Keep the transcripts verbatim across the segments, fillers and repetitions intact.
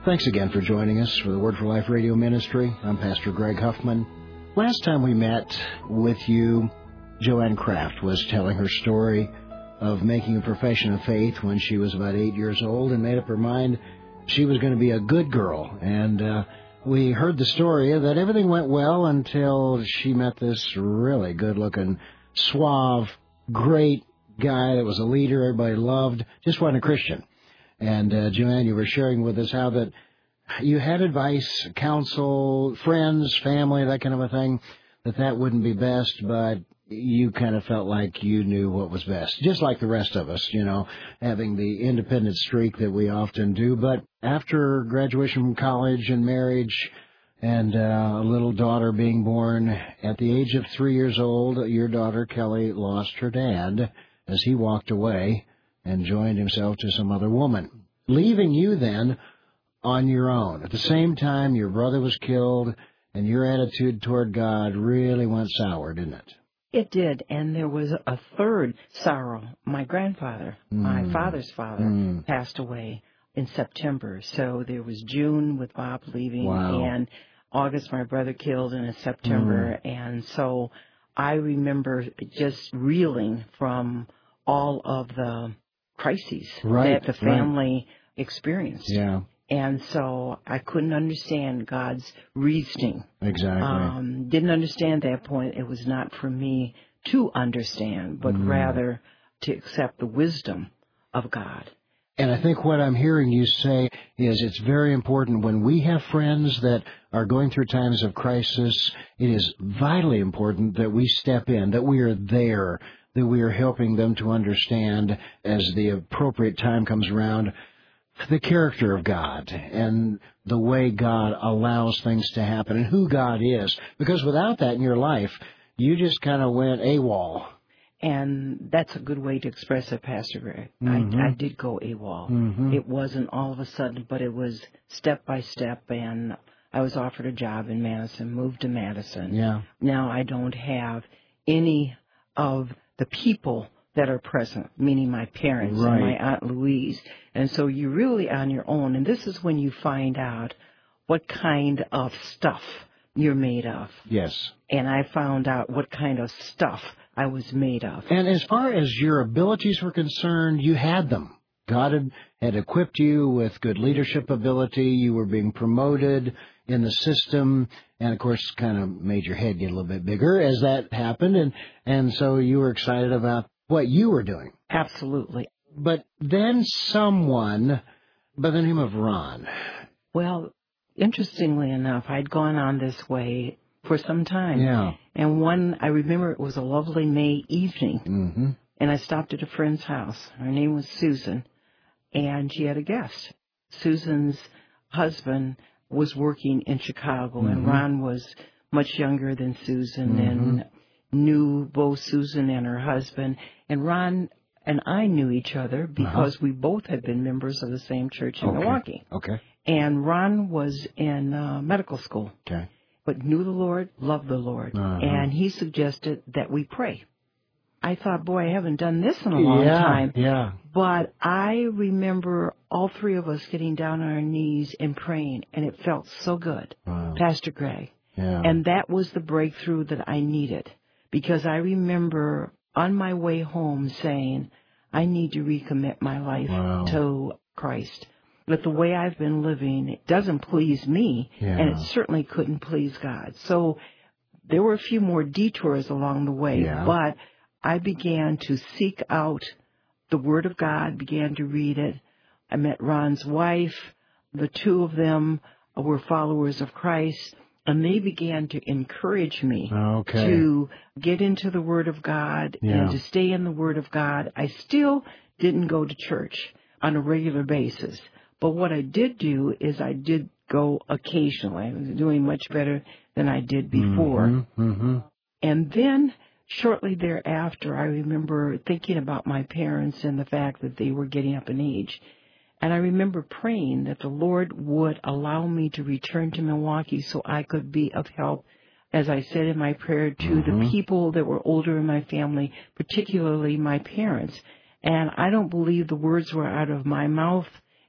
Thanks again for joining us for the Word for Life radio ministry. I'm Pastor Greg Huffman. Last time we met with you, Joanne Kraft was telling her story of making a profession of faith when she was about eight years old and made up her mind she was going to be a good girl. And uh, we heard the story that everything went well until she met this really good-looking, suave, great guy that was a leader everybody loved, just wasn't a Christian. And, uh, Joanne, you were sharing with us how that you had advice, counsel, friends, family, that kind of a thing, that that wouldn't be best, but you kind of felt like you knew what was best, just like the rest of us, you know, having the independent streak that we often do. But after graduation from college and marriage and uh, a little daughter being born, at the age of three years old, your daughter, Kelly, lost her dad as he walked away and joined himself to some other woman, leaving you then on your own. At the same time, your brother was killed, and your attitude toward God really went sour, didn't it? It did, and there was a third sorrow. My grandfather, mm. my father's father, mm. passed away in September. So there was June with Bob leaving, wow. and August my brother killed, and in September. Mm. And so I remember just reeling from all of the crises right, that the family right. experienced. Yeah. And so I couldn't understand God's reasoning. Exactly. Um, didn't understand that point. It was not for me to understand, but mm. rather to accept the wisdom of God. And I think what I'm hearing you say is it's very important when we have friends that are going through times of crisis, it is vitally important that we step in, that we are there, that we are helping them to understand as the appropriate time comes around the character of God and the way God allows things to happen and who God is. Because without that in your life, you just kind of went AWOL. And that's a good way to express it, Pastor Greg. Mm-hmm. I, I did go AWOL. Mm-hmm. It wasn't all of a sudden, but it was step by step, and I was offered a job in Madison, moved to Madison. Yeah. Now I don't have any of the people that are present, meaning my parents right. and my Aunt Louise. And so you're really on your own. And this is when you find out what kind of stuff you're made of. Yes. And I found out what kind of stuff I was made of. And as far as your abilities were concerned, you had them. God had, had equipped you with good leadership ability. You were being promoted in the system. And, of course, kind of made your head get a little bit bigger as that happened. And, and so you were excited about what you were doing. Absolutely. But then someone by the name of Ron. Well, interestingly enough, I'd gone on this way for some time. Yeah. And one, I remember it was a lovely May evening. Mm-hmm. And I stopped at a friend's house. Her name was Susan. And she had a guest. Susan's husband was working in Chicago. Mm-hmm. And Ron was much younger than Susan mm-hmm. and knew both Susan and her husband. And Ron and I knew each other because uh-huh. we both had been members of the same church in okay. Milwaukee. Okay. And Ron was in uh, medical school. Okay. But knew the Lord, loved the Lord. Uh-huh. And he suggested that we pray. I thought, boy, I haven't done this in a long yeah, time. Yeah. But I remember all three of us getting down on our knees and praying, and it felt so good. Wow. Pastor Greg. Yeah. And that was the breakthrough that I needed. Because I remember on my way home saying, I need to recommit my life wow. to Christ. But the way I've been living, it doesn't please me, yeah. and it certainly couldn't please God. So there were a few more detours along the way, yeah. but I began to seek out the Word of God, began to read it. I met Ron's wife. The two of them were followers of Christ. And they began to encourage me okay. to get into the Word of God yeah. and to stay in the Word of God. I still didn't go to church on a regular basis. But what I did do is I did go occasionally. I was doing much better than I did before. Mm-hmm. Mm-hmm. And then shortly thereafter, I remember thinking about my parents and the fact that they were getting up in age. And I remember praying that the Lord would allow me to return to Milwaukee so I could be of help, as I said in my prayer, to mm-hmm. the people that were older in my family, particularly my parents. And I don't believe the words were out of my mouth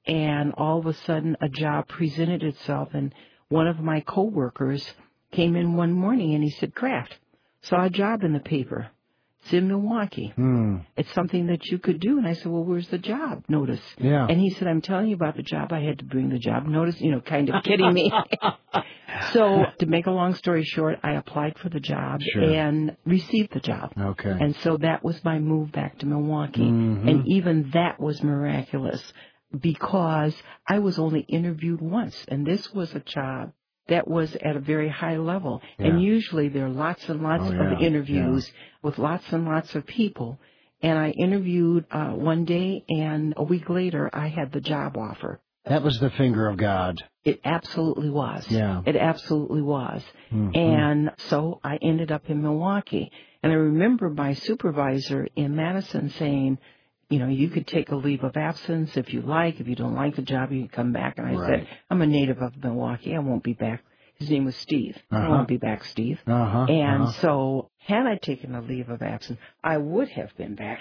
And all of a sudden, a job presented itself, and one of my coworkers came in one morning and he said, Kraft, saw a job in the paper. It's in Milwaukee. Hmm. It's something that you could do. And I said, well, where's the job notice? Yeah. And he said, I'm telling you about the job. I had to bring the job notice, you know, kind of kidding me. So to make a long story short, I applied for the job Sure. and received the job. Okay. And so that was my move back to Milwaukee. Mm-hmm. And even that was miraculous because I was only interviewed once. And this was a job that was at a very high level. Yeah. And usually there are lots and lots Oh, yeah. of interviews Yeah. with lots and lots of people. And I interviewed uh, one day, and a week later, I had the job offer. That was the finger of God. It absolutely was. Yeah. It absolutely was. Mm-hmm. And so I ended up in Milwaukee. And I remember my supervisor in Madison saying, you know, you could take a leave of absence if you like. If you don't like the job, you can come back. And I Right. said, I'm a native of Milwaukee. I won't be back. His name was Steve. Uh-huh. I won't be back, Steve. Uh-huh. And uh-huh. so had I taken a leave of absence, I would have been back.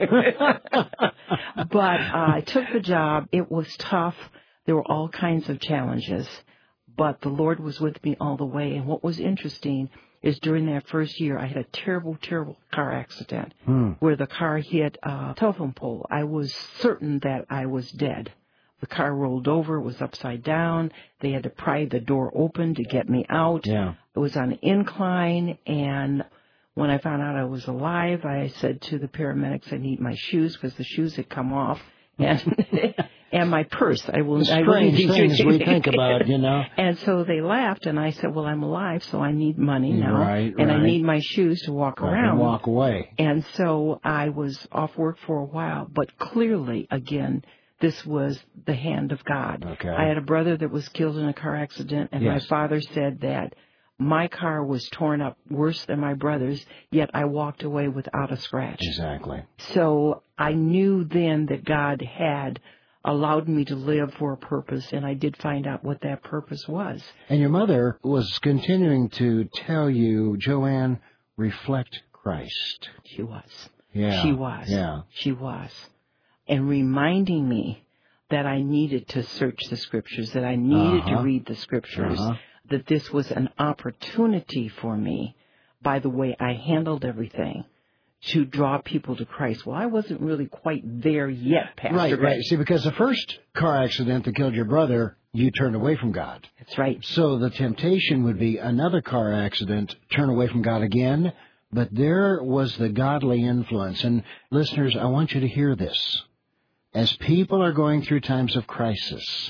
But uh, I took the job. It was tough. There were all kinds of challenges. But the Lord was with me all the way. And what was interesting is during that first year, I had a terrible, terrible car accident Hmm. where the car hit a telephone pole. I was certain that I was dead. The car rolled over. It was upside down. They had to pry the door open to get me out. Yeah. It was on an incline. And when I found out I was alive, I said to the paramedics, I need my shoes because the shoes had come off. And and my purse. I will. The I will strange need things to- we think about, you know. And so they laughed, and I said, well, I'm alive, so I need money now. Right, and right. I need my shoes to walk Or around. walk away. And so I was off work for a while, but clearly, again, this was the hand of God. Okay. I had a brother that was killed in a car accident, and Yes. my father said that my car was torn up worse than my brother's, yet I walked away without a scratch. Exactly. So I knew then that God had allowed me to live for a purpose, and I did find out what that purpose was. And your mother was continuing to tell you, Joanne, reflect Christ. She was. Yeah. She was. Yeah. She was. And reminding me that I needed to search the Scriptures, that I needed Uh-huh. to read the Scriptures, Uh-huh. that this was an opportunity for me, by the way I handled everything, to draw people to Christ. Well, I wasn't really quite there yet, Pastor. Right, Greg. right. See, because the first car accident that killed your brother, you turned away from God. That's right. So the temptation would be another car accident, turn away from God again. But there was the godly influence. And listeners, I want you to hear this. As people are going through times of crisis,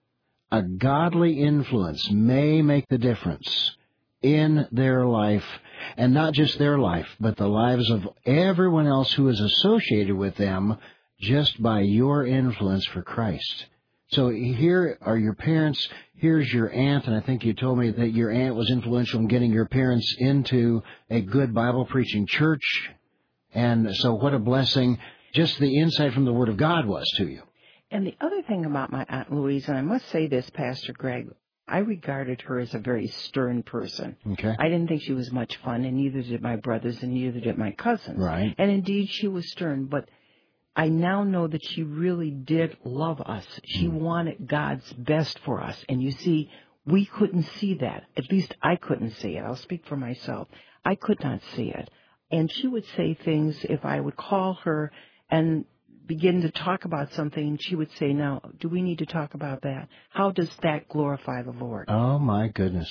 a godly influence may make the difference in their life, and not just their life, but the lives of everyone else who is associated with them just by your influence for Christ. So here are your parents, here's your aunt, and I think you told me that your aunt was influential in getting your parents into a good Bible-preaching church, and so what a blessing just the insight from the Word of God was to you. And the other thing about my Aunt Louise, and I must say this, Pastor Greg, I regarded her as a very stern person. Okay. I didn't think she was much fun, and neither did my brothers, and neither did my cousins. Right. And indeed, she was stern, but I now know that she really did love us. She Mm. wanted God's best for us. And you see, we couldn't see that. At least I couldn't see it. I'll speak for myself. I could not see it. And she would say things if I would call her and begin to talk about something, she would say, now, do we need to talk about that? How does that glorify the Lord? Oh, my goodness.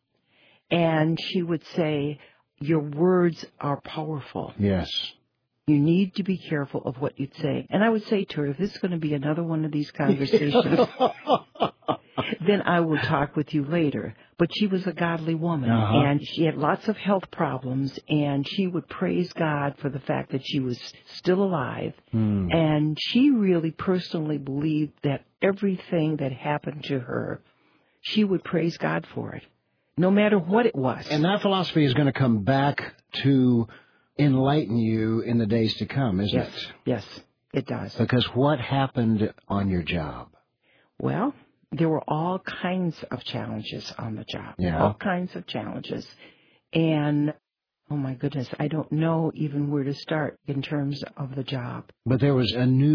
And she would say, your words are powerful. Yes. You need to be careful of what you say. And I would say to her, if this is going to be another one of these conversations, then I will talk with you later. But she was a godly woman, Uh-huh. and she had lots of health problems, and she would praise God for the fact that she was still alive. Hmm. And she really personally believed that everything that happened to her, she would praise God for it, no matter what it was. And that philosophy is going to come back to enlighten you in the days to come, isn't yes, it? yes, it does. Because what happened on your job? Well, there were all kinds of challenges on the job. Yeah. All kinds of challenges. And, oh my goodness, I don't know even where to start in terms of the job. But there was a new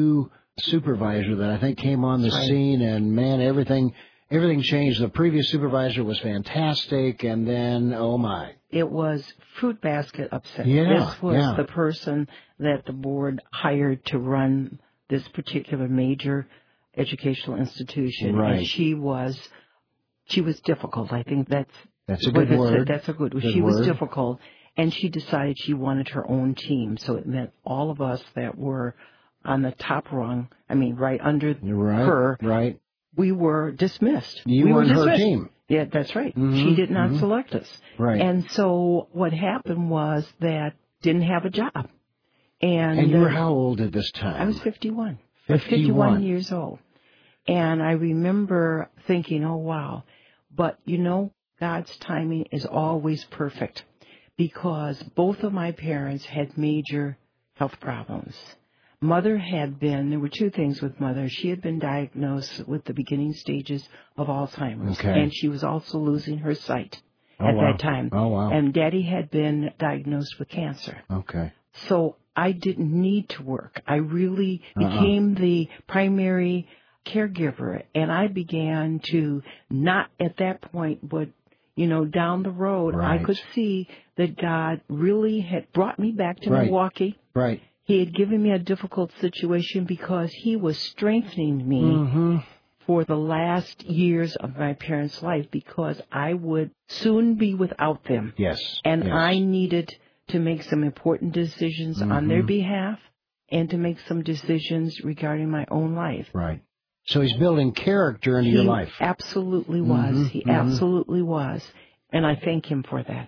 supervisor that I think came on the Right. scene, and man, everything everything changed. The previous supervisor was fantastic, and then, oh my. It was Fruit Basket upset. Yeah, this was yeah. the person that the board hired to run this particular major educational institution. Right. And she was, she was difficult. I think that's, That's a what good it said. word. That's a good word. Good She was word. difficult, and she decided she wanted her own team. So it meant all of us that were on the top rung, I mean, right under Right, her, right. we were dismissed. You we weren't were her dismissed. team. Yeah, that's right. Mhm, She did not mhm. select us. Right. And so what happened was that didn't have a job. And, And you were uh, how old at this time? I was fifty-one. I was fifty-one. fifty-one years old. And I remember thinking, oh, wow. But, you know, God's timing is always perfect, because both of my parents had major health problems. Mother had been, there were two things with Mother. She had been diagnosed with the beginning stages of Alzheimer's. Okay. And she was also losing her sight Oh, at wow. that time. Oh, wow. And Daddy had been diagnosed with cancer. Okay. So I didn't need to work. I really Uh-uh. became the primary caregiver. And I began to not at that point, but, you know, down the road, Right. I could see that God really had brought me back to Right. Milwaukee. Right. He had given me a difficult situation because he was strengthening me Mm-hmm. for the last years of my parents' life, because I would soon be without them. Yes. And yes. I needed to make some important decisions Mm-hmm. on their behalf and to make some decisions regarding my own life. Right. So he's building character into he your life. absolutely was. Mhm, He mhm. absolutely was. And I thank him for that.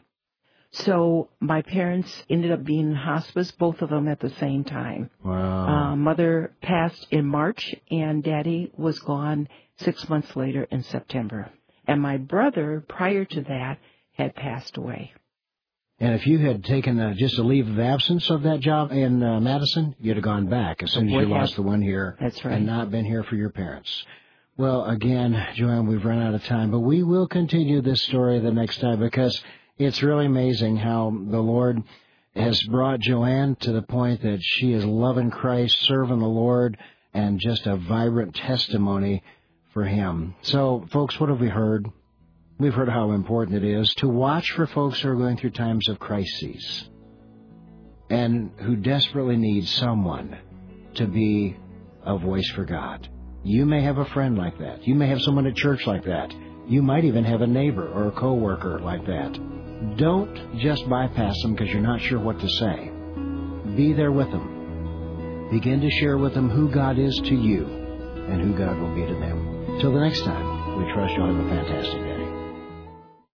So my parents ended up being in hospice, both of them at the same time. Wow. Uh, Mother passed in March, and Daddy was gone six months later in September. And my brother, prior to that, had passed away. And if you had taken uh, just a leave of absence of that job in uh, Madison, you'd have gone back as soon as you Would have. lost the one here. That's right. And not been here for your parents. Well, again, Joanne, we've run out of time, but we will continue this story the next time, because it's really amazing how the Lord has brought Joanne to the point that she is loving Christ, serving the Lord, and just a vibrant testimony for Him. So, folks, what have we heard? We've heard how important it is to watch for folks who are going through times of crises and who desperately need someone to be a voice for God. You may have a friend like that. You may have someone at church like that. You might even have a neighbor or a coworker like that. Don't just bypass them because you're not sure what to say. Be there with them. Begin to share with them who God is to you and who God will be to them. Till the next time, we trust you'll have a fantastic day.